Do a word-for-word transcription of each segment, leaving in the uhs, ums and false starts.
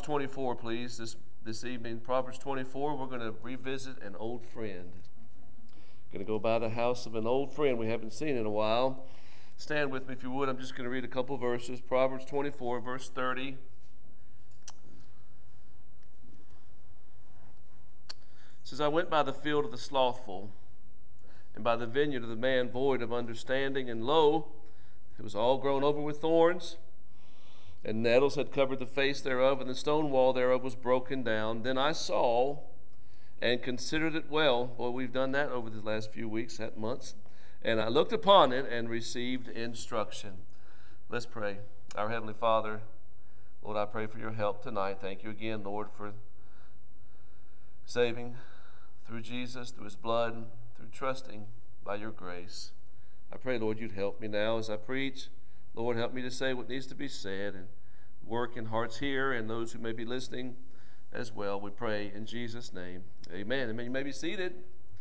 twenty-four, please, this, this evening. Proverbs twenty-four, we're going to revisit an old friend. Going to go by the house of an old friend we haven't seen in a while. Stand with me if you would. I'm just going to read a couple verses. Proverbs twenty-four, verse thirty. It says, I went by the field of the slothful, and by the vineyard of the man void of understanding, and lo, it was all grown over with thorns, and nettles had covered the face thereof, and the stone wall thereof was broken down. Then I saw and considered it well. Boy, we've done that over the last few weeks, that months. And I looked upon it and received instruction. Let's pray. Our Heavenly Father, Lord, I pray for your help tonight. Thank you again, Lord, for saving through Jesus, through his blood, through trusting by your grace. I pray, Lord, you'd help me now as I preach. Lord, help me to say what needs to be said and work in hearts here and those who may be listening as well. We pray in Jesus' name. Amen. Amen. You may be seated.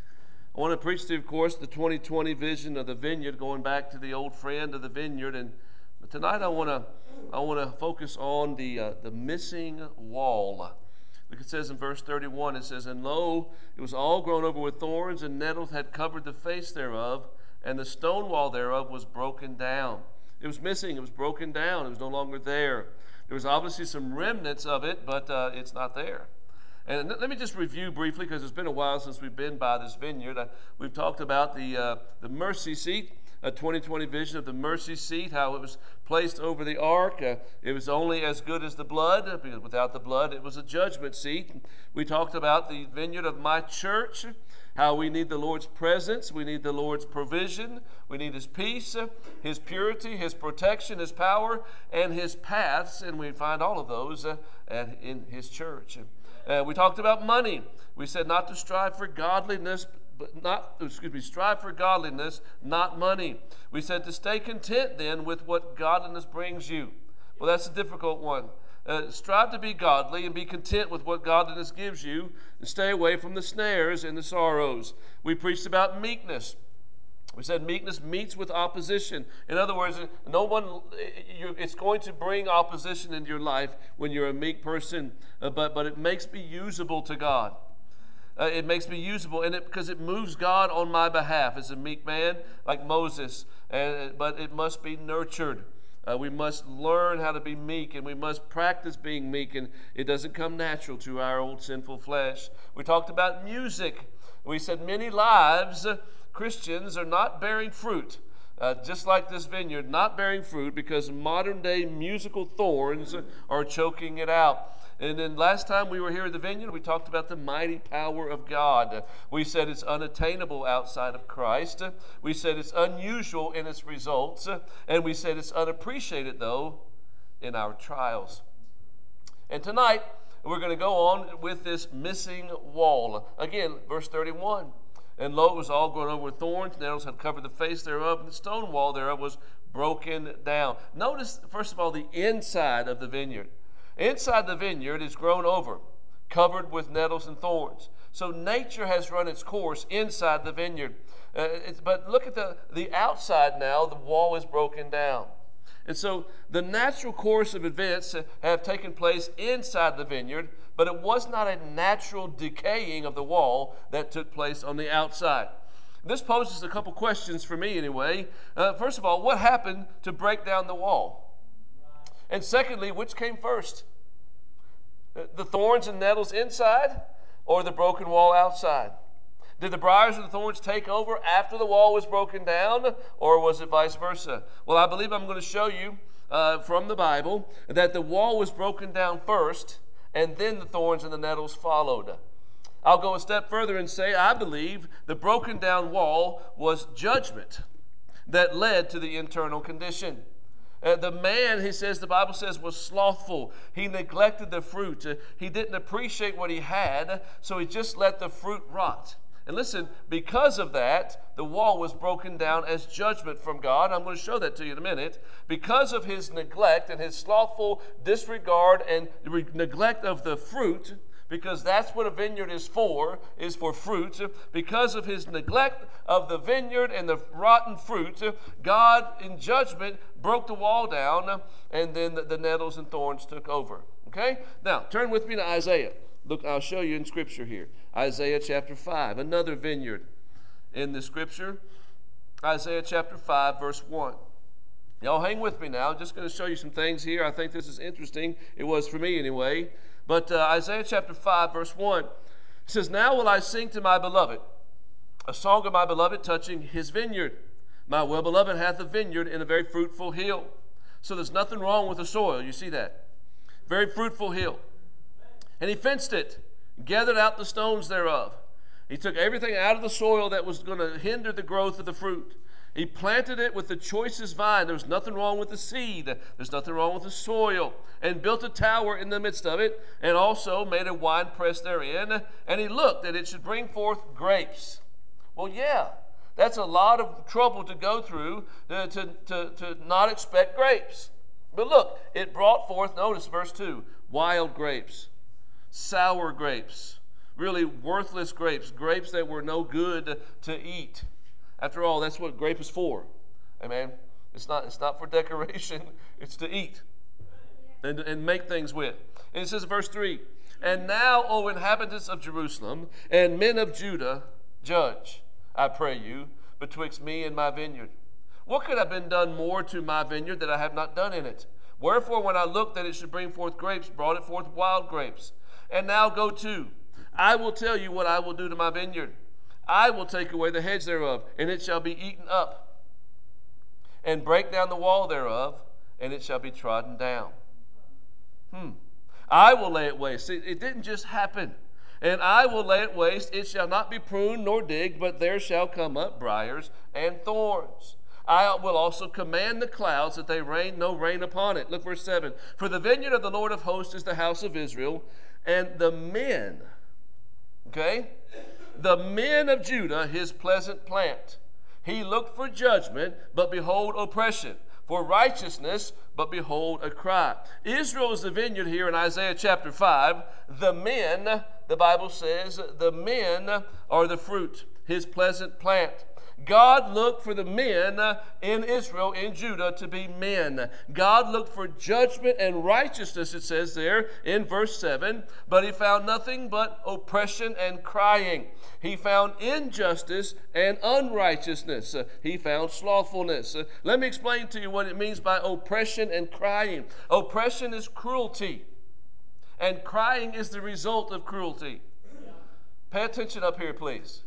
I want to preach to you, of course, the twenty twenty vision of the vineyard, going back to the old friend of the vineyard. And but tonight I want to I want to focus on the uh, the missing wall. Look, it says in verse thirty-one, it says, And lo, it was all grown over with thorns, and nettles had covered the face thereof, and the stone wall thereof was broken down. It was missing. It was broken down. It was no longer there. There was obviously some remnants of it, but uh, it's not there. And let me just review briefly, because it's been a while since we've been by this vineyard. Uh, we've talked about the uh, the mercy seat, a twenty twenty vision of the mercy seat, how it was placed over the ark. Uh, it was only as good as the blood, uh, because without the blood, it was a judgment seat. We talked about the vineyard of my church, how we need the Lord's presence, we need the Lord's provision, we need his peace, his purity, his protection, his power, and his paths, and we find all of those uh, at, in his church. Uh, we talked about money. We said not to strive for godliness, but not, excuse me, strive for godliness, not money. We said to stay content then with what godliness brings you. Well, that's a difficult one. Uh, strive to be godly and be content with what godliness gives you, and stay away from the snares and the sorrows. We preached about meekness. We said meekness meets with opposition. In other words, no one, it's going to bring opposition into your life when you're a meek person, uh, but, but it makes me usable to God. Uh, it makes me usable, and it, because it moves God on my behalf as a meek man, like Moses, and, but it must be nurtured. Uh, we must learn how to be meek, and we must practice being meek, and it doesn't come natural to our old sinful flesh. We talked about music. We said many lives, uh, Christians are not bearing fruit, uh, just like this vineyard, not bearing fruit because modern day musical thorns are choking it out. And then last time we were here at the vineyard, we talked about the mighty power of God. We said it's unattainable outside of Christ. We said it's unusual in its results. And we said it's unappreciated, though, in our trials. And tonight, we're going to go on with this missing wall. Again, verse thirty-one. And lo, it was all grown over with thorns, nettles had covered the face thereof, and the stone wall thereof was broken down. Notice, first of all, the inside of the vineyard. Inside the vineyard is grown over, covered with nettles and thorns. So nature has run its course inside the vineyard. Uh, it's, but look at the, the outside now, the wall is broken down. And so the natural course of events have taken place inside the vineyard, but it was not a natural decaying of the wall that took place on the outside. This poses a couple questions for me anyway. Uh, first of all, what happened to break down the wall? And secondly, which came first? The thorns and nettles inside or the broken wall outside? Did the briars and the thorns take over after the wall was broken down, or was it vice versa? Well, I believe I'm going to show you uh, from the Bible that the wall was broken down first, and then the thorns and the nettles followed. I'll go a step further and say I believe the broken down wall was judgment that led to the internal condition. Uh, the man, he says, the Bible says, was slothful. He neglected the fruit. Uh, he didn't appreciate what he had, so he just let the fruit rot. And listen, because of that, the wall was broken down as judgment from God. I'm going to show that to you in a minute. Because of his neglect and his slothful disregard and re- neglect of the fruit, because that's what a vineyard is for, is for fruit. Because of his neglect of the vineyard and the rotten fruit, God, in judgment, broke the wall down, and then the, the nettles and thorns took over. Okay? Now, turn with me to Isaiah. Look, I'll show you in Scripture here. Isaiah chapter five, another vineyard in the Scripture. Isaiah chapter five, verse one. Y'all hang with me now. I'm just going to show you some things here. I think this is interesting. It was for me anyway. But uh, Isaiah chapter five, verse one, it says, "Now will I sing to my beloved, a song of my beloved touching his vineyard. My well-beloved hath a vineyard in a very fruitful hill." So there's nothing wrong with the soil. You see that? Very fruitful hill. "And he fenced it, gathered out the stones thereof." He took everything out of the soil that was going to hinder the growth of the fruit. "He planted it with the choicest vine." There was nothing wrong with the seed. There's nothing wrong with the soil. "And built a tower in the midst of it, and also made a winepress therein. And he looked that it should bring forth grapes." Well, yeah, that's a lot of trouble to go through to, to, to, to not expect grapes. But look, it brought forth, notice verse two, wild grapes, sour grapes, really worthless grapes, grapes that were no good to eat. After all, that's what grape is for. Amen. It's not, it's not for decoration. It's to eat and, and make things with. And it says in verse three, "And now, O inhabitants of Jerusalem, and men of Judah, judge, I pray you, betwixt me and my vineyard. What could have been done more to my vineyard that I have not done in it? Wherefore, when I looked that it should bring forth grapes, brought it forth wild grapes. And now go to, I will tell you what I will do to my vineyard. I will take away the hedge thereof, and it shall be eaten up, and break down the wall thereof, and it shall be trodden down. Hmm. I will lay it waste." See, it didn't just happen. "And I will lay it waste. It shall not be pruned nor digged, but there shall come up briars and thorns. I will also command the clouds that they rain no rain upon it." Look verse seven. "For the vineyard of the Lord of hosts is the house of Israel, and the men," okay, "the men of Judah his pleasant plant. He looked for judgment, but behold oppression. For righteousness, but behold a cry." Israel is the vineyard here in Isaiah chapter five. The men, the Bible says, the men are the fruit, his pleasant plant. God looked for the men in Israel, in Judah, to be men. God looked for judgment and righteousness, it says there in verse seven, but he found nothing but oppression and crying. He found injustice and unrighteousness. He found slothfulness. Let me explain to you what it means by oppression and crying. Oppression is cruelty, and crying is the result of cruelty. Pay attention up here, please.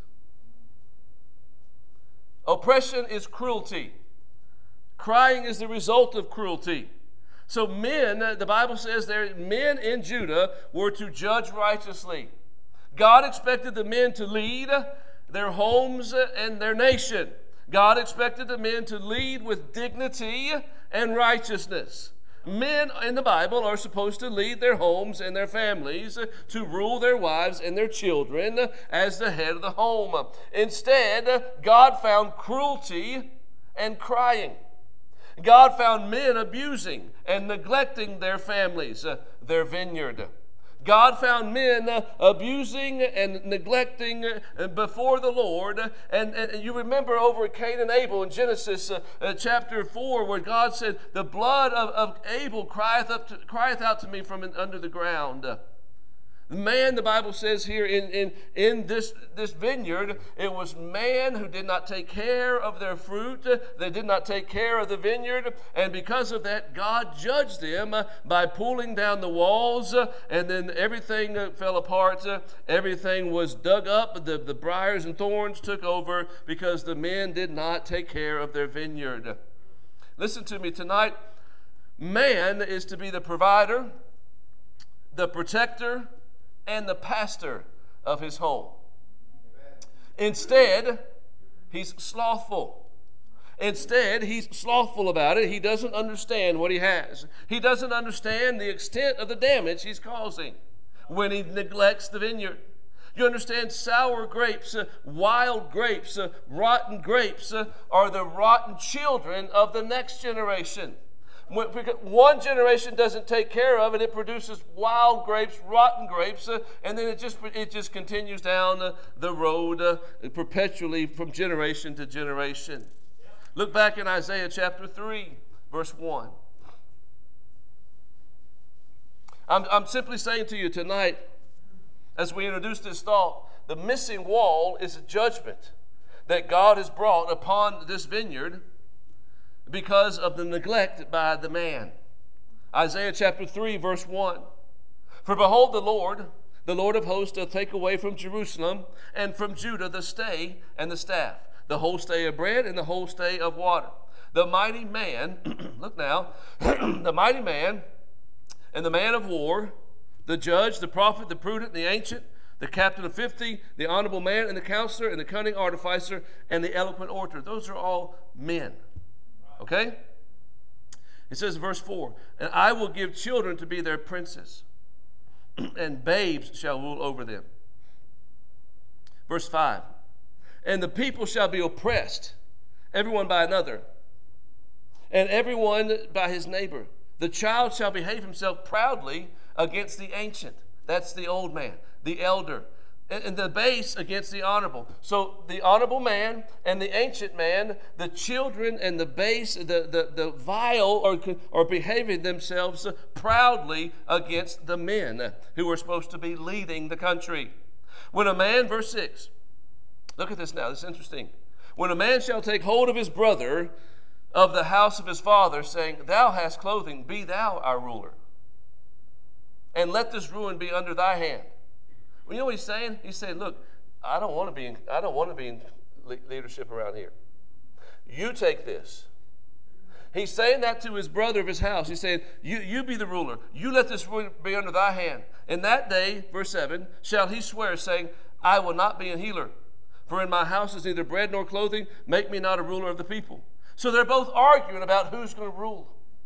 Oppression is cruelty. Crying is the result of cruelty. So men, the Bible says there, men in Judah were to judge righteously. God expected the men to lead their homes and their nation. God expected the men to lead with dignity and righteousness. Men in the Bible are supposed to lead their homes and their families, to rule their wives and their children as the head of the home. Instead, God found cruelty and crying. God found men abusing and neglecting their families, their vineyard. God found men uh, abusing and neglecting uh, before the Lord. And, and you remember over at Cain and Abel in Genesis uh, uh, chapter four, where God said, "The blood of, of Abel crieth, up to, crieth out to me from in, under the ground." Man, the Bible says here in, in, in this, this vineyard, it was man who did not take care of their fruit. They did not take care of the vineyard. And because of that, God judged them by pulling down the walls. And then everything fell apart. Everything was dug up. The, the briars and thorns took over because the men did not take care of their vineyard. Listen to me tonight. Man is to be the provider, the protector, and the pastor of his home. Instead, he's slothful. Instead, he's slothful about it. He doesn't understand what he has. He doesn't understand the extent of the damage he's causing when he neglects the vineyard. You understand, sour grapes, uh, wild grapes, uh, rotten grapes uh, are the rotten children of the next generation. When, because one generation doesn't take care of it, it produces wild grapes, rotten grapes, uh, and then it just it just continues down uh, the road uh, perpetually from generation to generation. Look back in Isaiah chapter three, verse one. I'm, I'm simply saying to you tonight, as we introduce this thought, the missing wall is a judgment that God has brought upon this vineyard because of the neglect by the man. Isaiah chapter three, verse one. For behold, the Lord, the Lord of hosts, doth take away from Jerusalem and from Judah the stay and the staff, the whole stay of bread and the whole stay of water. The mighty man, look now, the mighty man and the man of war, the judge, the prophet, the prudent, the ancient, the captain of fifty, the honorable man and the counselor and the cunning artificer and the eloquent orator. Those are all men. Okay? It says in verse four, and I will give children to be their princes, and babes shall rule over them. Verse five, and the people shall be oppressed, everyone by another, and everyone by his neighbor. The child shall behave himself proudly against the ancient. That's the old man, the elder. And the base against the honorable. So the honorable man and the ancient man, the children and the base, the, the, the vile are, are behaving themselves proudly against the men who are supposed to be leading the country. When a man, verse six, look at this now, this is interesting. When a man shall take hold of his brother of the house of his father, saying, thou hast clothing, be thou our ruler. And let this ruin be under thy hand. Well, you know what he's saying? He's saying, look, I don't want to be in, I don't want to be in leadership around here. You take this. He's saying that to his brother of his house. He's saying, you, you be the ruler. You let this ruin be under thy hand. In that day, verse seven, shall he swear, saying, I will not be an healer. For in my house is neither bread nor clothing. Make me not a ruler of the people. So they're both arguing about who's going to rule.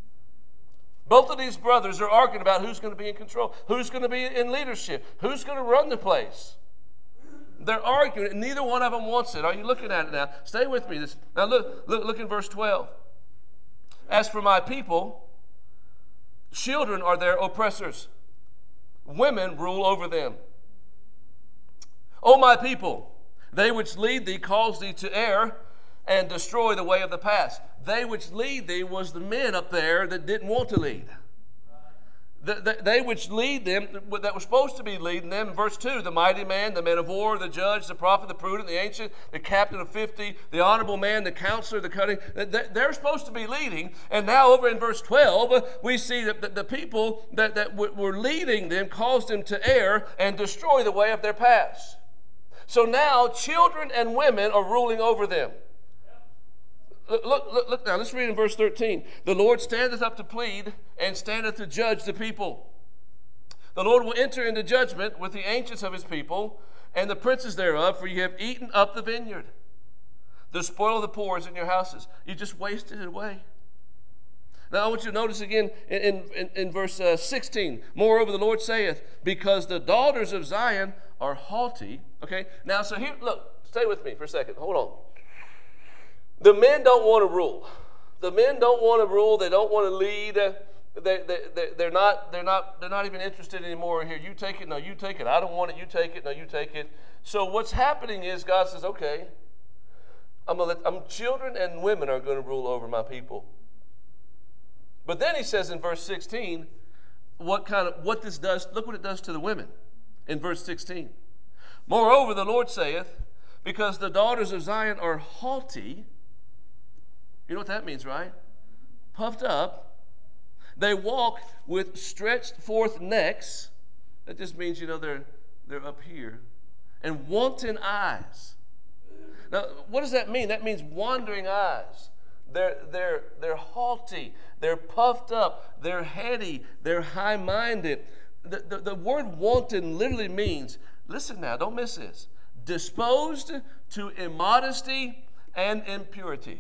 Both of these brothers are arguing about who's going to be in control, who's going to be in leadership, who's going to run the place. They're arguing, and neither one of them wants it. Are you looking at it now? Stay with me. This, now look, look, look in verse twelve. As for my people, children are their oppressors. Women rule over them. O my people, they which lead thee cause thee to err, and destroy the way of the past. They which lead thee was the men up there that didn't want to lead. The, the, they which lead them, that were supposed to be leading them, in verse two, the mighty man, the man of war, the judge, the prophet, the prudent, the ancient, the captain of fifty, the honorable man, the counselor, the cunning, they're supposed to be leading. And now over in verse twelve, we see that the, the people that, that were leading them caused them to err and destroy the way of their past. So now children and women are ruling over them. Look, look, look now, let's read in verse thirteen. The Lord standeth up to plead and standeth to judge the people. The Lord will enter into judgment with the ancients of his people and the princes thereof, for ye have eaten up the vineyard. The spoil of the poor is in your houses. You just wasted it away. Now I want you to notice again in, in, in verse uh, sixteen. Moreover, the Lord saith, because the daughters of Zion are haughty. Okay, now so here, look, stay with me for a second. Hold on. The men don't want to rule. The men don't want to rule. They don't want to lead. They, they, they, they're not, they're not, they're not even interested anymore. Here, you take it. No, you take it. I don't want it. You take it. No, you take it. So what's happening is God says, okay, I'm gonna let, I'm, children and women are going to rule over my people. But then he says in verse sixteen, what kind of, what this does, look what it does to the women in verse sixteen. Moreover, the Lord saith, because the daughters of Zion are haughty. You know what that means, right? Puffed up. They walk with stretched forth necks. That just means, you know, they're, they're up here. And wanton eyes. Now, what does that mean? That means wandering eyes. They're, they're, they're haughty. They're puffed up. They're heady. They're high-minded. The, the, the word wanton literally means, listen now, don't miss this, disposed to immodesty and impurity.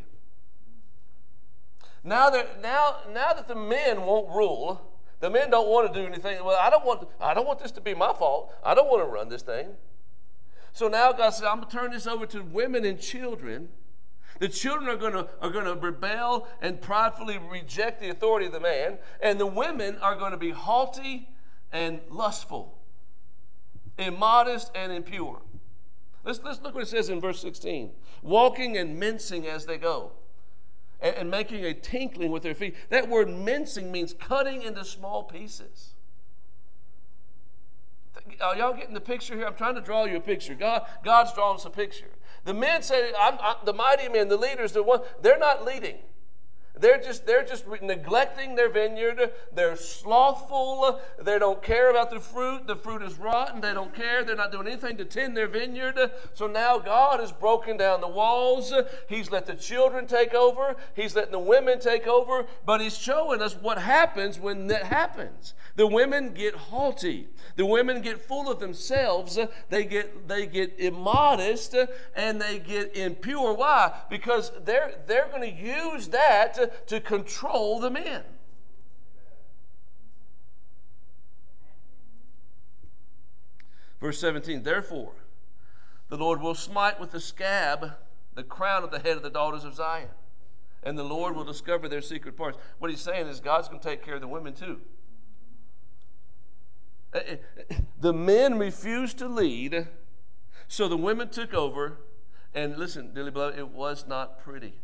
Now that, now, now that the men won't rule, the men don't want to do anything. Well, I don't want, I don't want this to be my fault. I don't want to run this thing. So now God says, I'm going to turn this over to women and children. The children are going to, are going to rebel and pridefully reject the authority of the man. And the women are going to be haughty and lustful, immodest and impure. Let's, let's look what it says in verse sixteen. Walking and mincing as they go, and, and making a tinkling with their feet. That word mincing means cutting into small pieces. are y'all getting the picture here? I'm trying to draw you a picture. God, God's drawing us a picture. The men say, I'm, I'm, the mighty men, the leaders, the one, they're not leading. They're just, they're just neglecting their vineyard. They're slothful. They don't care about the fruit. The fruit is rotten. They don't care. They're not doing anything to tend their vineyard. So now God has broken down the walls. He's let the children take over. He's letting the women take over. But He's showing us what happens when that happens. The women get haughty. The women get full of themselves. They get, they get immodest and they get impure. Why? Because they're, they're going to use that to, to control the men. Verse seventeen, therefore, the Lord will smite with the scab the crown of the head of the daughters of Zion, and the Lord will discover their secret parts. What He's saying is God's going to take care of the women too. The men refused to lead, so the women took over, and listen, dearly beloved, it was not pretty.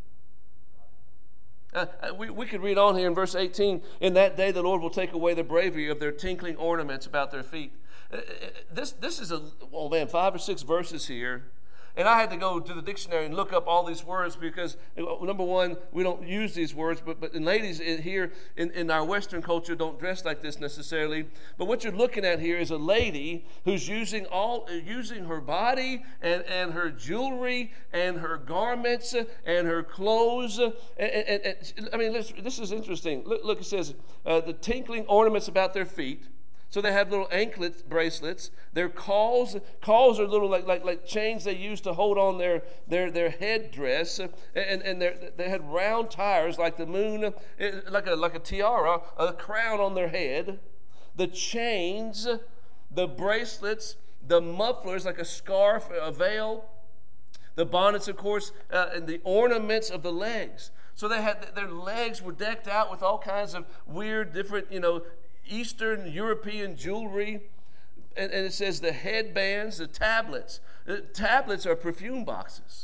Uh, we, we could read on here in verse eighteen, in that day the Lord will take away the bravery of their tinkling ornaments about their feet. Uh, this, this is a, oh man, five or six verses here. And I had to go to the dictionary and look up all these words because, number one, we don't use these words, but, but and ladies here in, in our Western culture don't dress like this necessarily. But what you're looking at here is a lady who's using all using her body and, and her jewelry and her garments and her clothes. And, and, and, I mean, this, this is interesting. Look, look it says, uh, the tinkling ornaments about their feet. So they have little anklet bracelets. Their cauls, cauls are little like, like, like chains they use to hold on their, their, their headdress. And, and they had round tires like the moon, like a, like a tiara, a crown on their head. The chains, the bracelets, the mufflers like a scarf, a veil. The bonnets, of course, uh, and the ornaments of the legs. So they had their legs were decked out with all kinds of weird, different, you know, Eastern European jewelry, and, and it says the headbands, the tablets. The tablets are perfume boxes.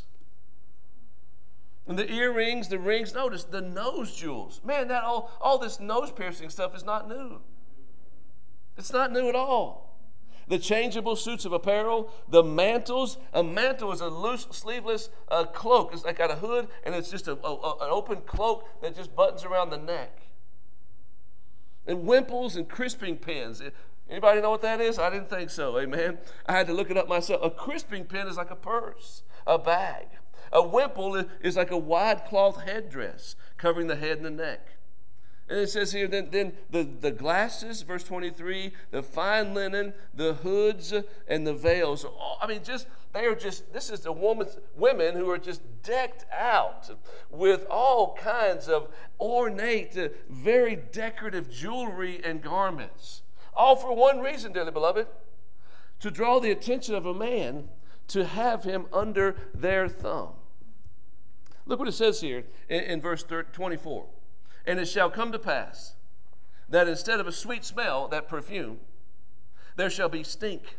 And the earrings, the rings, notice the nose jewels. Man, that all, all this nose piercing stuff is not new. It's not new at all. The changeable suits of apparel, the mantles. A mantle is a loose, sleeveless uh, cloak. It's like got a hood, and it's just a, a, an open cloak that just buttons around the neck. And wimples and crisping pins. Anybody know what that is? I didn't think so, amen. I had to look it up myself. A crisping pin is like a purse, a bag. A wimple is like a wide cloth headdress covering the head and the neck. And it says here, then, then the, the glasses, verse twenty-three, the fine linen, the hoods, and the veils. All, I mean, just, they are just, this is the woman, women who are just decked out with all kinds of ornate, uh, very decorative jewelry and garments. All for one reason, dearly beloved, to draw the attention of a man, to have him under their thumb. Look what it says here in, in verse twenty-four. And it shall come to pass that instead of a sweet smell, that perfume, there shall be stink.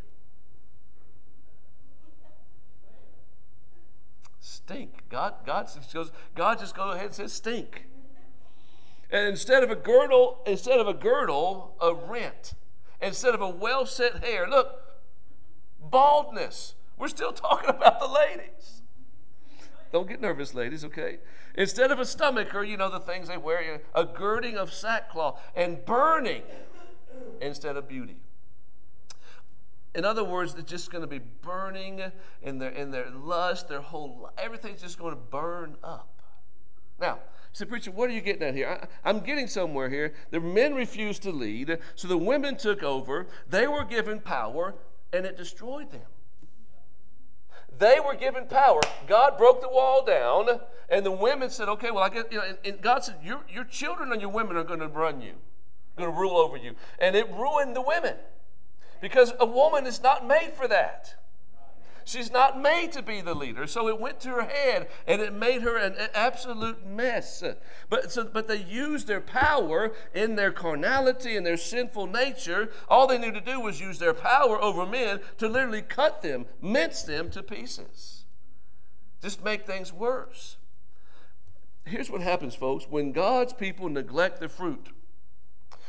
Stink. God, God just goes, God just goes ahead and says stink. And instead of a girdle, instead of a girdle, a rent. Instead of a well-set hair, look, baldness. We're still talking about the ladies. Don't get nervous, ladies, okay? Instead of a stomacher, you know, the things they wear, you know, a girding of sackcloth, and burning instead of beauty. In other words, they're just going to be burning in their, in their lust, their whole life. Everything's just going to burn up. Now, so preacher, what are you getting at here? I, I'm getting somewhere here. The men refused to lead, so the women took over. They were given power, and it destroyed them. They were given power. God broke the wall down, and the women said, okay, well, I guess, you know, and, and God said, your, your children and your women are going to run you, going to rule over you. And it ruined the women because a woman is not made for that. She's not made to be the leader. So it went to her head, and it made her an absolute mess. But, so, but they used their power in their carnality and their sinful nature. All they knew to do was use their power over men to literally cut them, mince them to pieces. Just make things worse. Here's what happens, folks. When God's people neglect the fruit,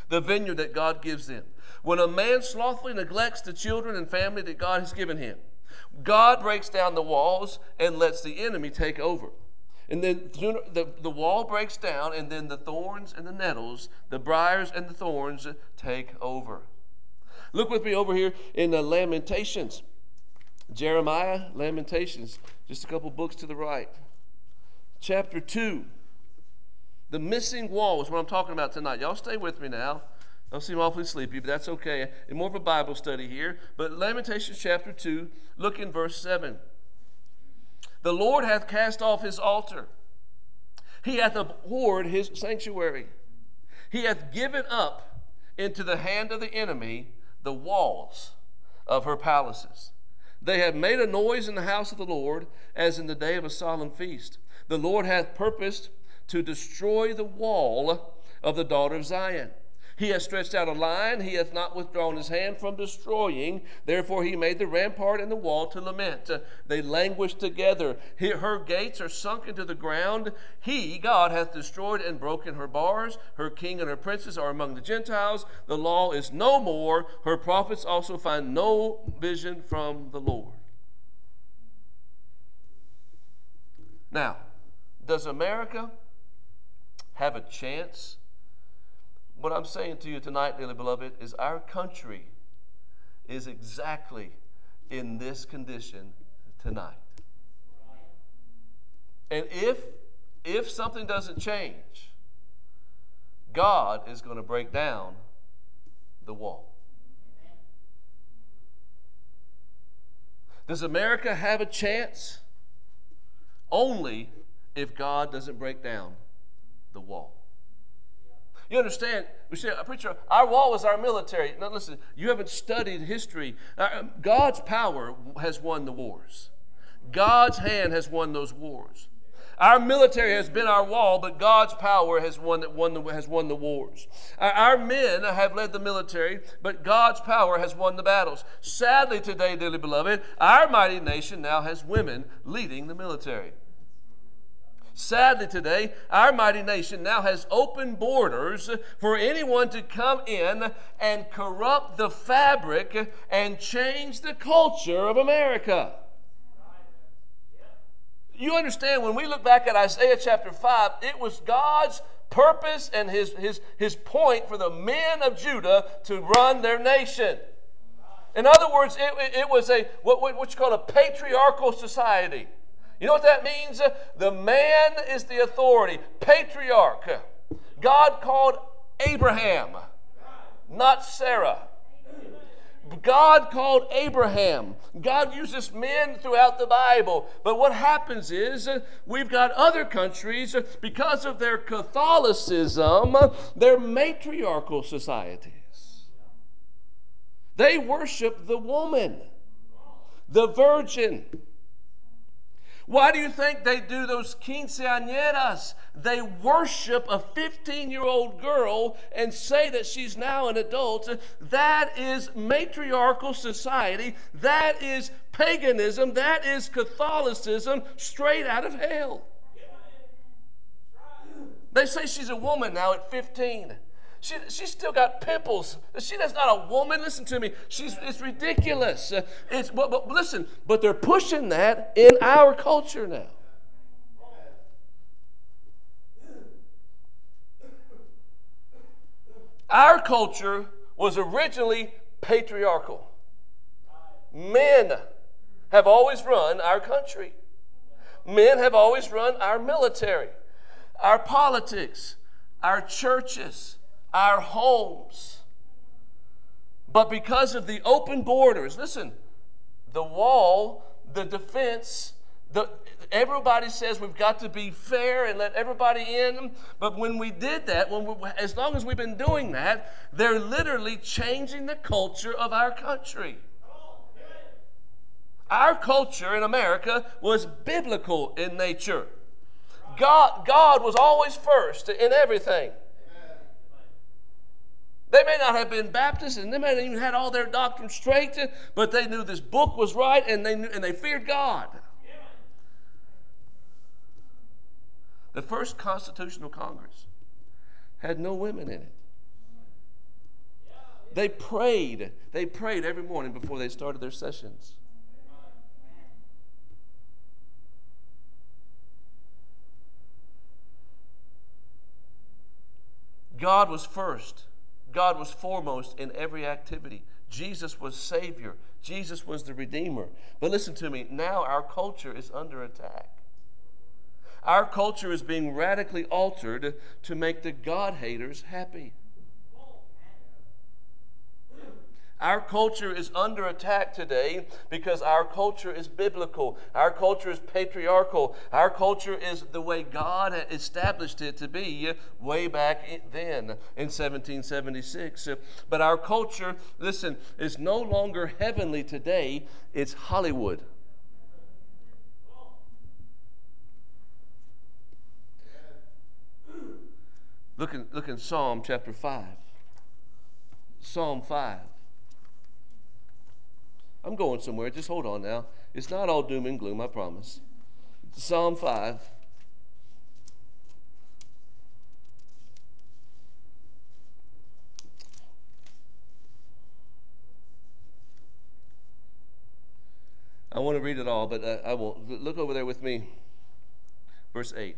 the vineyard that God gives them. When a man slothfully neglects the children and family that God has given him, God breaks down the walls and lets the enemy take over. And then the, the wall breaks down, and then the thorns and the nettles, the briars and the thorns take over. Look with me over here in the Lamentations. Jeremiah, Lamentations, just a couple books to the right. Chapter two. The missing wall is what I'm talking about tonight. Y'all stay with me now. I'll seem awfully sleepy, but that's okay. It's more of a Bible study here. But Lamentations chapter two, look in verse seven. The Lord hath cast off his altar. He hath abhorred his sanctuary. He hath given up into the hand of the enemy the walls of her palaces. They have made a noise in the house of the Lord, as in the day of a solemn feast. The Lord hath purposed to destroy the wall of the daughter of Zion. He hath stretched out a line, he hath not withdrawn his hand from destroying. Therefore he made the rampart and the wall to lament. Uh, they languish together. He, her gates are sunk into the ground. He, God, hath destroyed and broken her bars. Her king and her princes are among the Gentiles. The law is no more. Her prophets also find no vision from the Lord. Now, does America have a chance? What I'm saying to you tonight, dearly beloved, is our country is exactly in this condition tonight. And if, if something doesn't change, God is going to break down the wall. Does America have a chance? Only if God doesn't break down the wall. You understand? We say, preacher, our wall is our military. Now listen, you haven't studied history. God's power has won the wars. God's hand has won those wars. Our military has been our wall, but God's power has won, won the, has won the wars. Our, our men have led the military, but God's power has won the battles. Sadly today, dearly beloved, our mighty nation now has women leading the military. Sadly today, our mighty nation now has open borders for anyone to come in and corrupt the fabric and change the culture of America. You understand, when we look back at Isaiah chapter five, it was God's purpose and his, his, his point for the men of Judah to run their nation. In other words, it, it was a what, what you call a patriarchal society. You know what that means? The man is the authority. Patriarch. God called Abraham, not Sarah. God called Abraham. God uses men throughout the Bible. But what happens is we've got other countries, because of their Catholicism, they're matriarchal societies. They worship the woman, the virgin. Why do you think they do those quinceañeras? They worship a fifteen-year-old girl and say that she's now an adult. That is matriarchal society. That is paganism. That is Catholicism straight out of hell. They say she's a woman now at fifteen. She, she's still got pimples. She, that's not a woman. Listen to me. She's, it's ridiculous. Uh, it's, but, but listen, but they're pushing that in our culture now. Our culture was originally patriarchal. Men have always run our country. Men have always run our military, our politics, our churches, our homes. But because of the open borders, listen, the wall, the defense, the, everybody says we've got to be fair and let everybody in. But when we did that, when we, as long as we've been doing that, they're literally changing the culture of our country. Our culture in America was biblical in nature. God, God was always first in everything. They may not have been Baptists, and they may not even had all their doctrine straight, but they knew this book was right, and they knew, and they feared God. The first Constitutional Congress had no women in it. They prayed. They prayed every morning before they started their sessions. God was first. God was foremost in every activity. Jesus was Savior. Jesus was the Redeemer. But listen to me, now our culture is under attack. Our culture is being radically altered to make the God haters happy. Our culture is under attack today because our culture is biblical. Our culture is patriarchal. Our culture is the way God established it to be way back then in seventeen seventy-six. But our culture, listen, is no longer heavenly today. It's Hollywood. Look in, look in Psalm chapter five. Psalm five. I'm going somewhere. Just hold on now. It's not all doom and gloom, I promise. Psalm five. I want to read it all, but I, I won't. Look over there with me. Verse eight.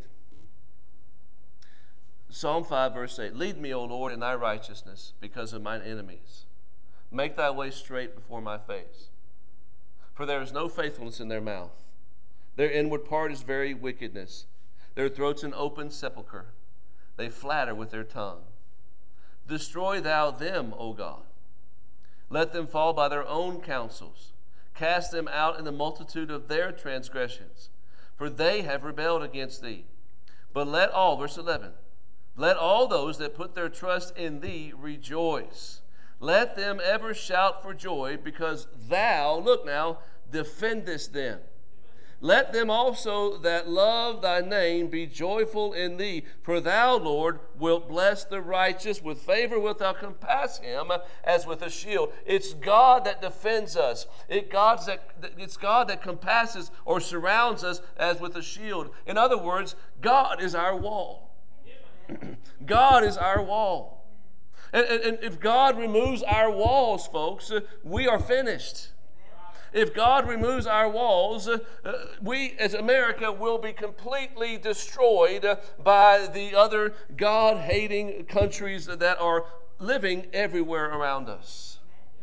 Psalm five, verse eight. Lead me, O Lord, in thy righteousness because of mine enemies. Make thy way straight before my face. For there is no faithfulness in their mouth. Their inward part is very wickedness. Their throat's an open sepulchre. They flatter with their tongue. Destroy thou them, O God. Let them fall by their own counsels. Cast them out in the multitude of their transgressions. For they have rebelled against thee. But let all, verse eleven, let all those that put their trust in thee rejoice. Let them ever shout for joy, because thou, look now, defendest them. Let them also that love thy name be joyful in thee. For thou, Lord, wilt bless the righteous. With favor wilt thou compass him as with a shield. It's God that defends us. It God's that, it's God that compasses or surrounds us as with a shield. In other words, God is our wall. God is our wall. And, and, and if God removes our walls, folks, uh, we are finished. If God removes our walls, uh, uh, we as America will be completely destroyed uh, by the other God-hating countries that are living everywhere around us.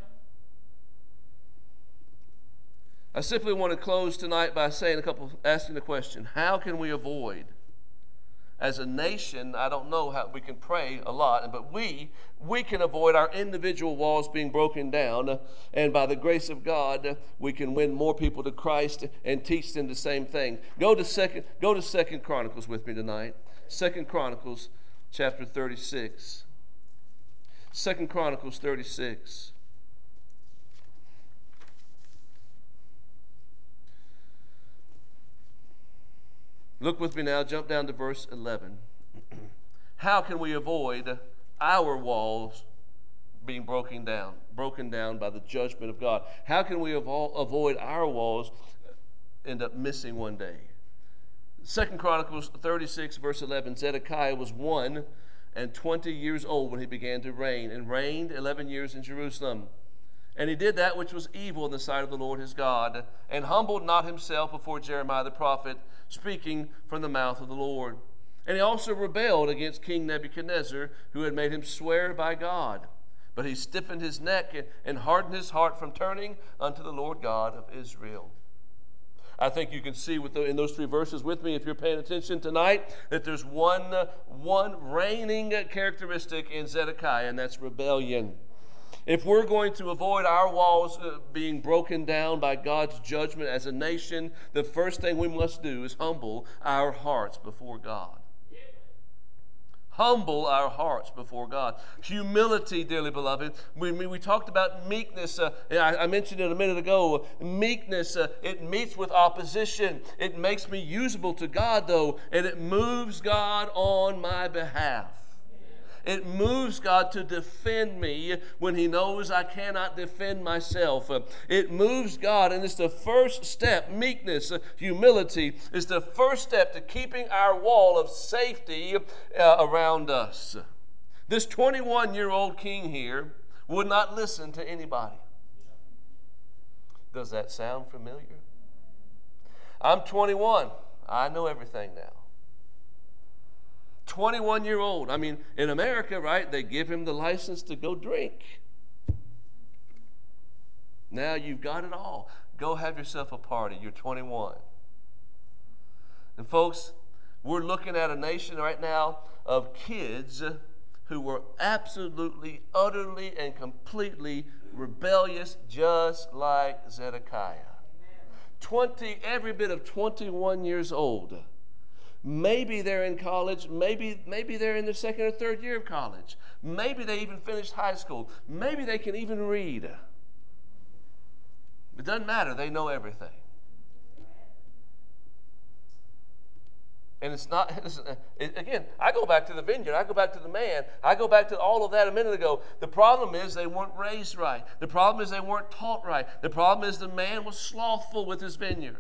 I simply want to close tonight by saying a couple, asking the question, how can we avoid? As a nation, I don't know how we can pray a lot, but we we can avoid our individual walls being broken down, and by the grace of God, we can win more people to Christ and teach them the same thing. Go to second go to Second Chronicles with me tonight. Second Chronicles chapter thirty-six. Second Chronicles thirty-six. Look with me now, jump down to verse eleven. How can we avoid our walls being broken down, broken down by the judgment of God? How can we avo- avoid our walls end up missing one day? Second Chronicles thirty-six, verse eleven, Zedekiah was one and twenty years old when he began to reign, and reigned eleven years in Jerusalem. And he did that which was evil in the sight of the Lord his God, and humbled not himself before Jeremiah the prophet, speaking from the mouth of the Lord. And he also rebelled against King Nebuchadnezzar, who had made him swear by God. But he stiffened his neck and hardened his heart from turning unto the Lord God of Israel. I think you can see with the, in those three verses with me, if you're paying attention tonight, that there's one, uh, one reigning characteristic in Zedekiah, and that's rebellion. If we're going to avoid our walls uh, being broken down by God's judgment as a nation, the first thing we must do is humble our hearts before God. Humble our hearts before God. Humility, dearly beloved. We, we, we talked about meekness. Uh, I, I mentioned it a minute ago. Meekness, uh, it meets with opposition. It makes me usable to God, though, and it moves God on my behalf. It moves God to defend me when he knows I cannot defend myself. It moves God, and it's the first step. Meekness, humility is the first step to keeping our wall of safety uh, around us. This twenty-one-year-old king here would not listen to anybody. Does that sound familiar? I'm twenty-one. I know everything now. twenty-one year old. I mean, in America, right, they give him the license to go drink. Now you've got it all. Go have yourself a party. You're twenty-one. And folks, we're looking at a nation right now of kids who were absolutely, utterly, and completely rebellious, just like Zedekiah. Twenty, every bit of twenty-one years old. Maybe they're in college. Maybe, maybe they're in the second or third year of college. Maybe they even finished high school. Maybe they can even read. It doesn't matter. They know everything. And it's not, it's, it, again, I go back to the vineyard. I go back to the man. I go back to all of that a minute ago. The problem is they weren't raised right. The problem is they weren't taught right. The problem is the man was slothful with his vineyard.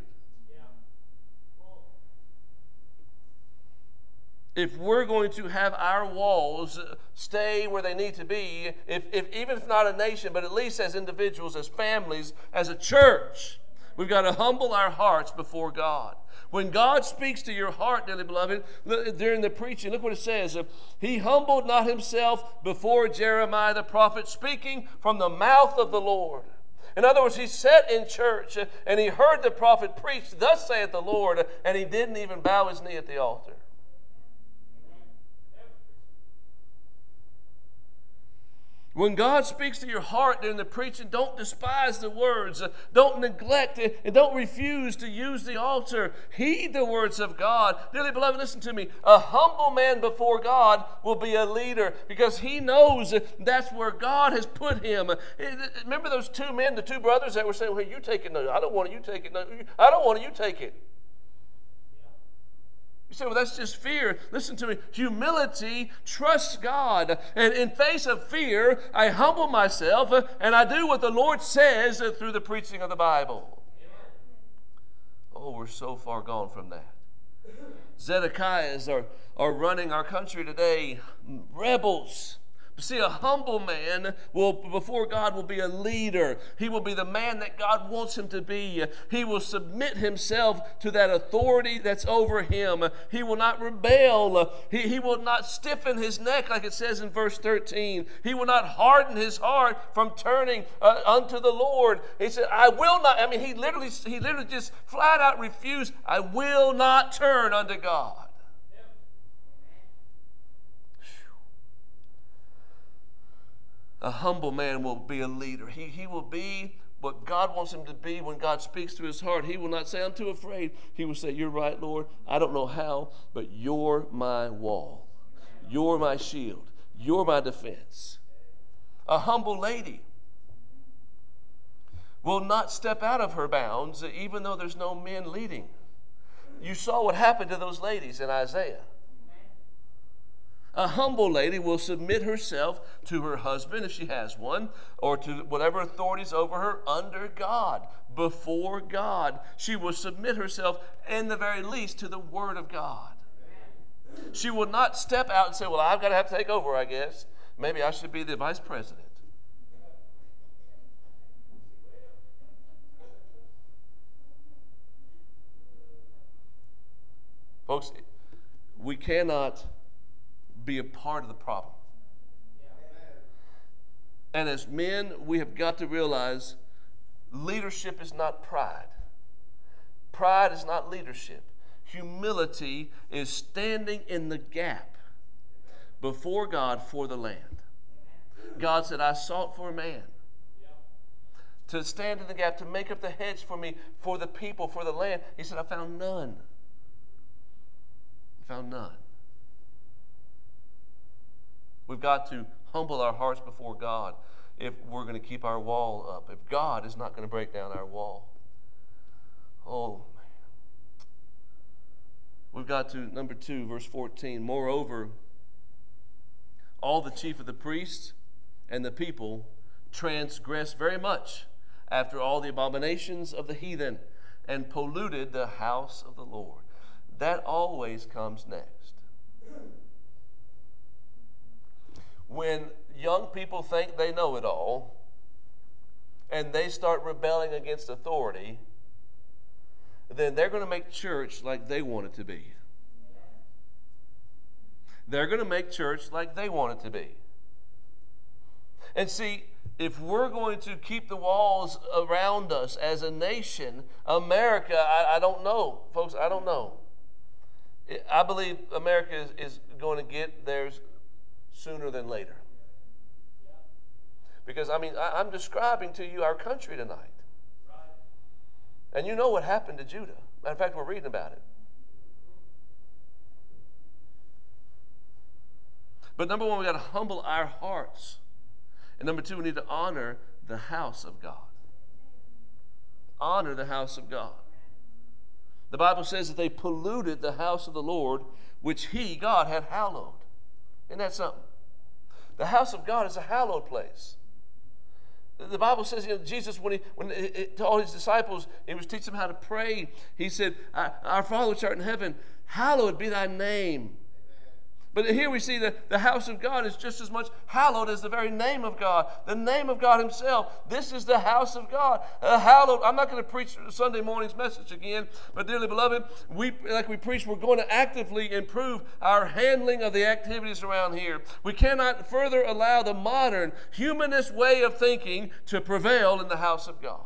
If we're going to have our walls stay where they need to be, if, if even if not a nation, but at least as individuals, as families, as a church, we've got to humble our hearts before God. When God speaks to your heart, dearly beloved, during the preaching, look what it says. He humbled not himself before Jeremiah the prophet, speaking from the mouth of the Lord. In other words, he sat in church and he heard the prophet preach, thus saith the Lord, and he didn't even bow his knee at the altar. When God speaks to your heart during the preaching, don't despise the words. Don't neglect it, and don't refuse to use the altar. Heed the words of God. Dearly beloved, listen to me. A humble man before God will be a leader because he knows that's where God has put him. Remember those two men, the two brothers that were saying, well, you take it. No, I don't want it. You take it. No, I don't want it. You take it. You say, well, that's just fear. Listen to me. Humility trusts God. And in face of fear, I humble myself and I do what the Lord says through the preaching of the Bible. Oh, we're so far gone from that. Zedekiahs are, are running our country today. Rebels. See, a humble man will, before God, will be a leader. He will be the man that God wants him to be. He will submit himself to that authority that's over him. He will not rebel. He, he will not stiffen his neck, like it says in verse thirteen. He will not harden his heart from turning uh, unto the Lord. He said, I will not. I mean, he literally, he literally just flat out refused. I will not turn unto God. A humble man will be a leader. He, he will be what God wants him to be when God speaks to his heart. He will not say, I'm too afraid. He will say, you're right, Lord. I don't know how, but you're my wall. You're my shield. You're my defense. A humble lady will not step out of her bounds even though there's no men leading. You saw what happened to those ladies in Isaiah. A humble lady will submit herself to her husband, if she has one, or to whatever authorities over her under God, before God. She will submit herself, in the very least, to the Word of God. She will not step out and say, well, I've got to have to take over, I guess. Maybe I should be the vice president. Folks, we cannot be a part of the problem. And as men, we have got to realize leadership is not pride. Pride is not leadership. Humility is standing in the gap before God for the land. God said, I sought for a man to stand in the gap, to make up the hedge for me, for the people, for the land. He said, I found none. I found none. We've got to humble our hearts before God if we're going to keep our wall up. If God is not going to break down our wall. Oh, man. We've got to, number two, verse fourteen. Moreover, all the chief of the priests and the people transgressed very much after all the abominations of the heathen and polluted the house of the Lord. That always comes next. When young people think they know it all and they start rebelling against authority, then they're going to make church like they want it to be. They're going to make church like they want it to be. And see, if we're going to keep the walls around us as a nation, America, I, I don't know. Folks, I don't know. I believe America is, is going to get theirs sooner than later. Because, I mean, I, I'm describing to you our country tonight. And you know what happened to Judah. Matter of fact, we're reading about it. But number one, we've got to humble our hearts. And number two, we need to honor the house of God. Honor the house of God. The Bible says that they polluted the house of the Lord, which he, God, had hallowed. Isn't that something? The house of God is a hallowed place. The Bible says, you know, Jesus, when he, when he, to all his disciples, he was teaching them how to pray. He said, our Father which art in heaven, hallowed be thy name. But here we see that the house of God is just as much hallowed as the very name of God, the name of God himself. This is the house of God. Uh, hallowed. I'm not going to preach Sunday morning's message again, but dearly beloved, we, like we preached, we're going to actively improve our handling of the activities around here. We cannot further allow the modern humanist way of thinking to prevail in the house of God.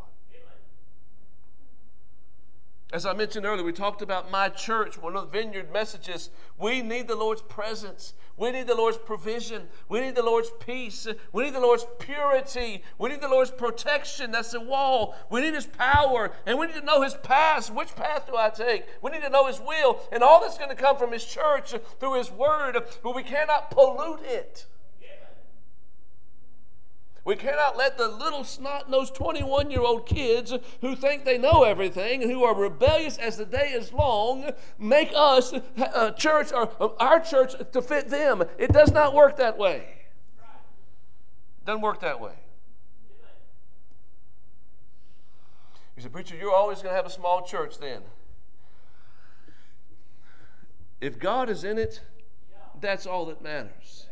As I mentioned earlier, we talked about my church, one of the Vineyard messages. We need the Lord's presence. We need the Lord's provision. We need the Lord's peace. We need the Lord's purity. We need the Lord's protection. That's the wall. We need his power. And we need to know his path. Which path do I take? We need to know his will. And all that's going to come from his church through his word. But we cannot pollute it. We cannot let the little snot-nosed twenty-one-year-old kids who think they know everything, who are rebellious as the day is long, make us a church, or our church, to fit them. It does not work that way. It doesn't work that way. You say, preacher, you're always going to have a small church then. If God is in it, that's all that matters.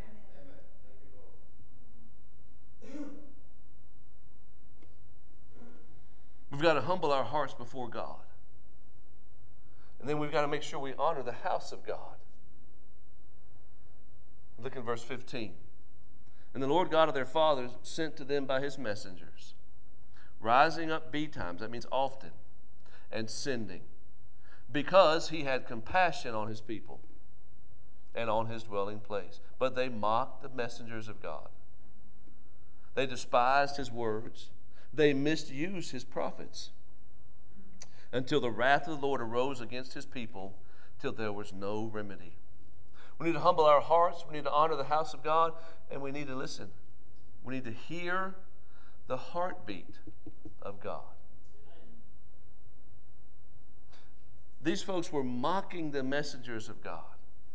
We've got to humble our hearts before God. And then we've got to make sure we honor the house of God. Look in verse fifteen. And the Lord God of their fathers sent to them by his messengers, rising up betimes, that means often, and sending, because he had compassion on his people and on his dwelling place. But they mocked the messengers of God. They despised his words. They misused his prophets, until the wrath of the Lord arose against his people, till there was no remedy. We need to humble our hearts. We need to honor the house of God, and we need to listen. We need to hear the heartbeat of God. These folks were mocking the messengers of God.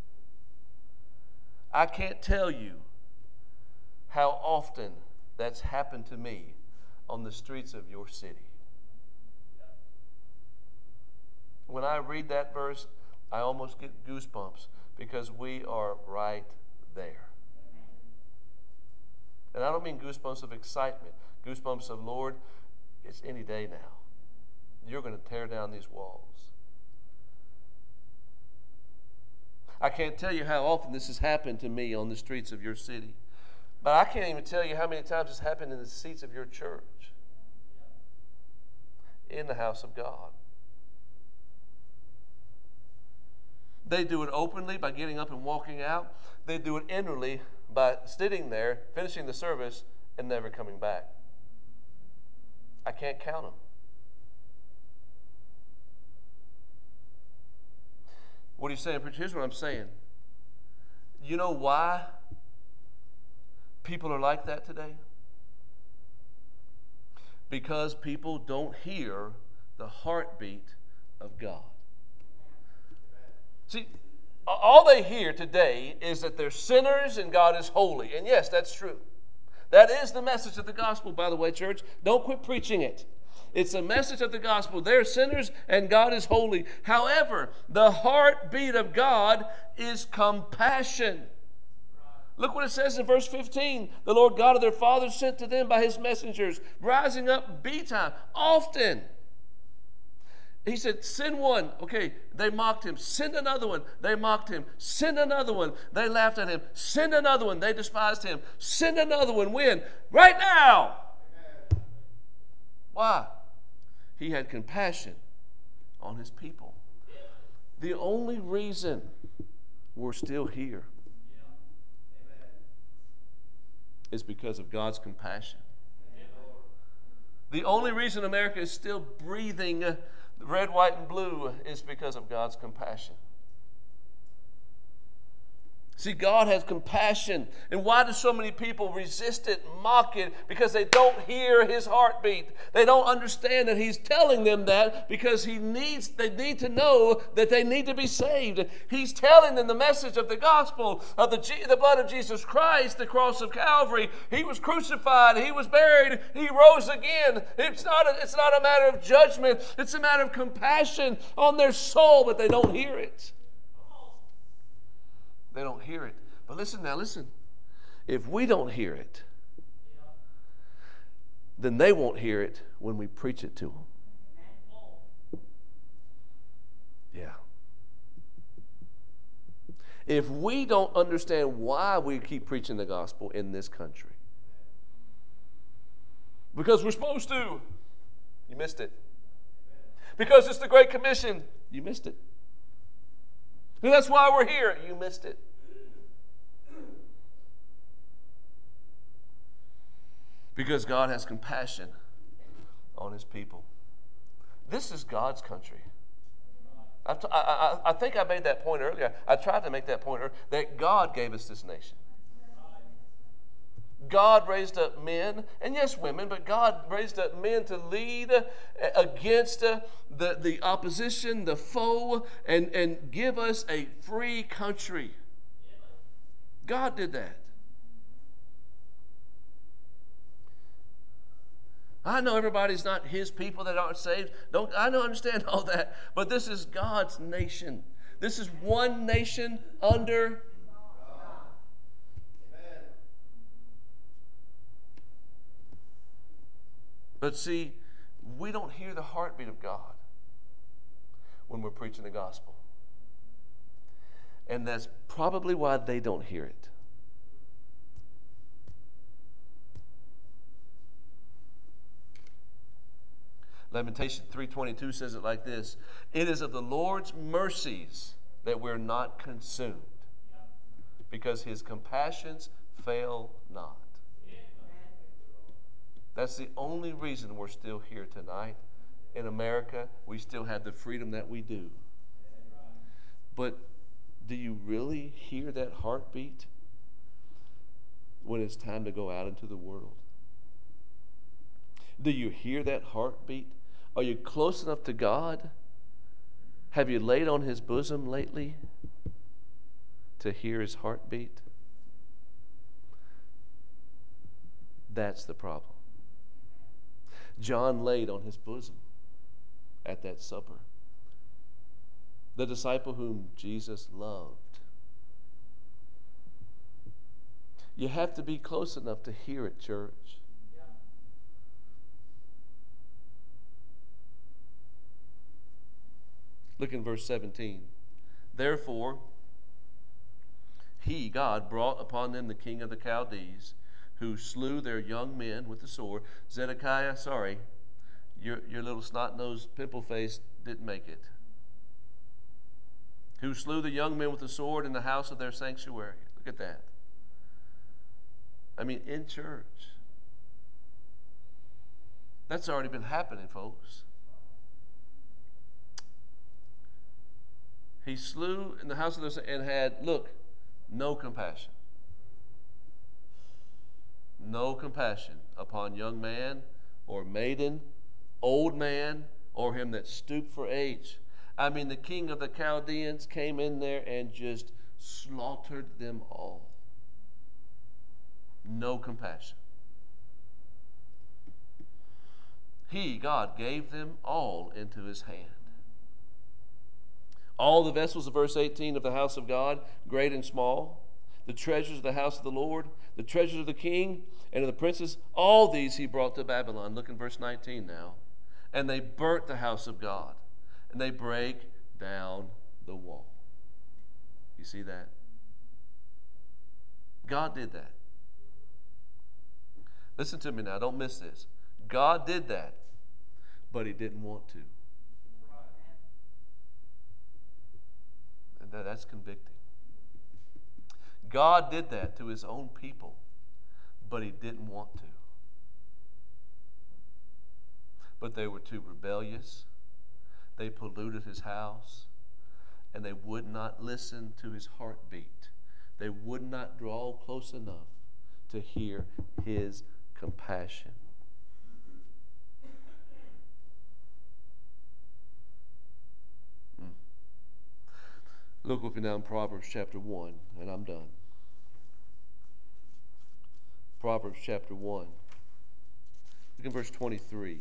I can't tell you how often that's happened to me on the streets of your city. When I read that verse, I almost get goosebumps because we are right there. And I don't mean goosebumps of excitement, goosebumps of, Lord, it's any day now. You're going to tear down these walls. I can't tell you how often this has happened to me on the streets of your city. But I can't even tell you how many times it's happened in the seats of your church, in the house of God. They do it openly by getting up and walking out. They do it inwardly by sitting there, finishing the service, and never coming back. I can't count them. What are you saying, preacher? Here's what I'm saying. You know why people are like that today? Because people don't hear the heartbeat of God. See, all they hear today is that they're sinners and God is holy. And yes, that's true. That is the message of the gospel, by the way, church. Don't quit preaching it. It's a message of the gospel. They're sinners and God is holy. However, the heartbeat of God is compassion. Look what it says in verse fifteen. The Lord God of their fathers sent to them by his messengers, rising up bedtime, often. He said, send one. Okay, they mocked him. Send another one. They mocked him. Send another one. They laughed at him. Send another one. They despised him. Send another one. When? Right now. Amen. Why? He had compassion on his people. The only reason we're still here is because of God's compassion. The only reason America is still breathing red, white, and blue is because of God's compassion. See, God has compassion. And why do so many people resist it, mock it? Because they don't hear his heartbeat. They don't understand that he's telling them that because he needs, they need to know that they need to be saved. He's telling them the message of the gospel, of the, G, the blood of Jesus Christ, the cross of Calvary. He was crucified. He was buried. He rose again. It's not a, it's not a matter of judgment. It's a matter of compassion on their soul, but they don't hear it. They don't hear it. But listen now, listen. If we don't hear it, then they won't hear it when we preach it to them. Yeah. If we don't understand why we keep preaching the gospel in this country, because we're supposed to, you missed it. Because it's the Great Commission, you missed it. And that's why we're here. You missed it. Because God has compassion on his people. This is God's country. I've t- I, I, I think I made that point earlier. I tried to make that point earlier, that God gave us this nation. God raised up men, and yes, women, but God raised up men to lead against the, the opposition, the foe, and, and give us a free country. God did that. I know everybody's not his people that aren't saved. Don't I don't understand all that, but this is God's nation. This is one nation under But see, we don't hear the heartbeat of God when we're preaching the gospel. And that's probably why they don't hear it. Lamentation three twenty-two says it like this: it is of the Lord's mercies that we're not consumed, because his compassions fail not. That's the only reason we're still here tonight. In America, we still have the freedom that we do. But do you really hear that heartbeat when it's time to go out into the world? Do you hear that heartbeat? Are you close enough to God? Have you laid on his bosom lately to hear his heartbeat? That's the problem. John laid on his bosom at that supper. The disciple whom Jesus loved. You have to be close enough to hear it, church. Yeah. Look in verse seventeen. Therefore, he, God, brought upon them the king of the Chaldees, who slew their young men with the sword. Zedekiah, sorry, your, your little snot-nosed pimple face didn't make it. Who slew the young men with the sword in the house of their sanctuary. Look at that. I mean, in church. That's already been happening, folks. He slew in the house of their and had, look, no compassion. No compassion upon young man or maiden, old man, or him that stooped for age. I mean, the king of the Chaldeans came in there and just slaughtered them all. No compassion. He, God, gave them all into his hand. All the vessels of verse eighteen of the house of God, great and small, the treasures of the house of the Lord, the treasures of the king, and of the princes, all these he brought to Babylon. Look in verse nineteen now. And they burnt the house of God, and they break down the wall. You see that? God did that. Listen to me now, don't miss this. God did that, but he didn't want to. And that, that's convicting. God did that to his own people, but he didn't want to. But they were too rebellious. They polluted his house, and they would not listen to his heartbeat. They would not draw close enough to hear his compassion. Mm. Look with me now in Proverbs chapter one, and I'm done. Proverbs chapter one. Look in verse twenty-three.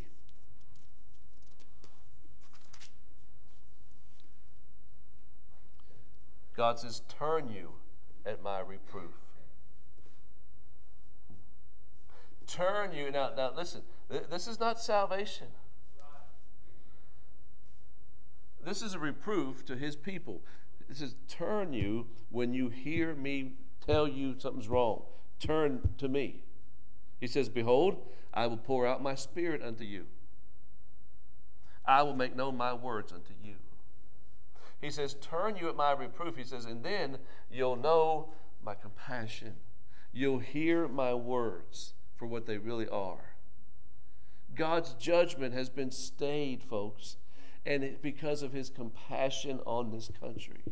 God says, turn you at my reproof. Turn you. Now, now listen, th- this is not salvation. This is a reproof to his people. It says, turn you when you hear me tell you something's wrong. Turn to me. He says, behold, I will pour out my spirit unto you. I will make known my words unto you. He says, turn you at my reproof. He says, and then you'll know my compassion. You'll hear my words for what they really are. God's judgment has been stayed, folks, and it's because of his compassion on this country.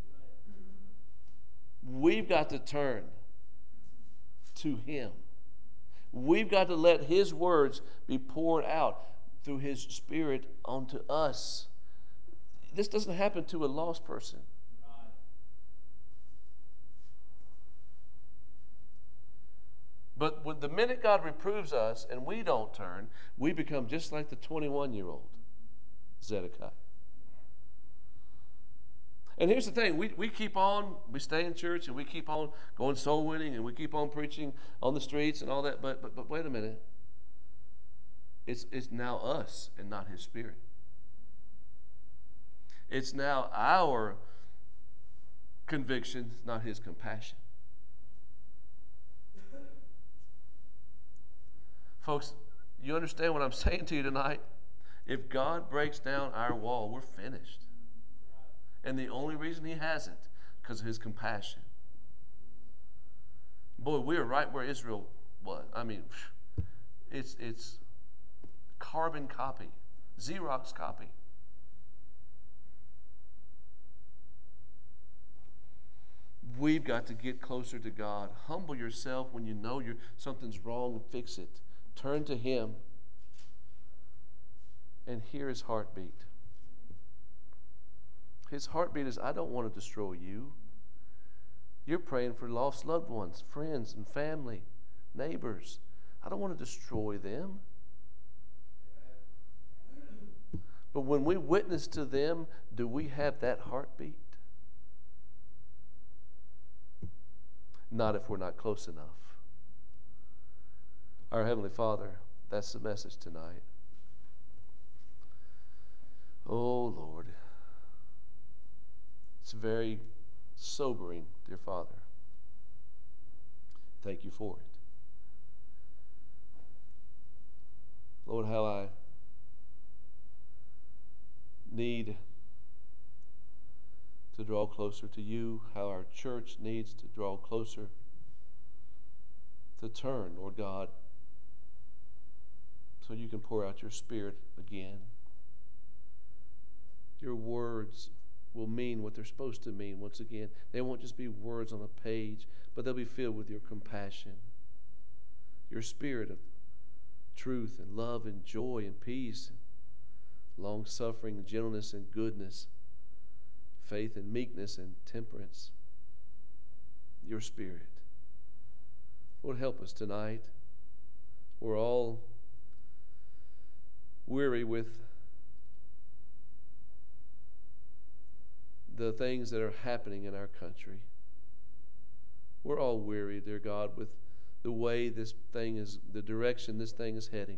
We've got to turn to him. We've got to let his words be poured out through his Spirit onto us. This doesn't happen to a lost person. But when the minute God reproves us and we don't turn, we become just like the twenty-one-year-old Zedekiah. And here's the thing, we, we keep on, we stay in church and we keep on going soul winning and we keep on preaching on the streets and all that, but but, but wait a minute. It's, it's now us and not his Spirit. It's now our conviction, not his compassion. Folks, you understand what I'm saying to you tonight? If God breaks down our wall, we're finished. And the only reason he hasn't, because of his compassion. Boy, we're right where Israel was. I mean, it's it's carbon copy, Xerox copy. We've got to get closer to God. Humble yourself when you know you're, something's wrong and fix it. Turn to him and hear his heartbeat. His heartbeat is, I don't want to destroy you. You're praying for lost loved ones, friends and family, neighbors. I don't want to destroy them. But when we witness to them, do we have that heartbeat? Not if we're not close enough. Our Heavenly Father, that's the message tonight. Oh, Lord. It's very sobering, dear Father. Thank you for it. Lord, how I need to draw closer to you, how our church needs to draw closer, to turn, Lord God, so you can pour out your Spirit again. Your words will mean what they're supposed to mean once again. They won't just be words on a page, but they'll be filled with your compassion, your Spirit of truth and love and joy and peace, long-suffering, gentleness and goodness, faith and meekness and temperance. Your Spirit. Lord, help us tonight. We're all weary with the things that are happening in our country. We're all weary, dear God, with the way this thing is, the direction this thing is heading.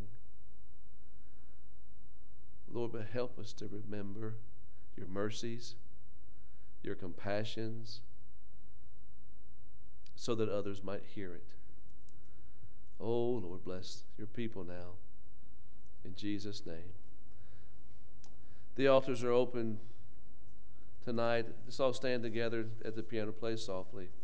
Lord, but help us to remember your mercies, your compassions, so that others might hear it. Oh, Lord, bless your people now. In Jesus' name. The altars are open tonight. Let's all stand together at the piano. Play softly.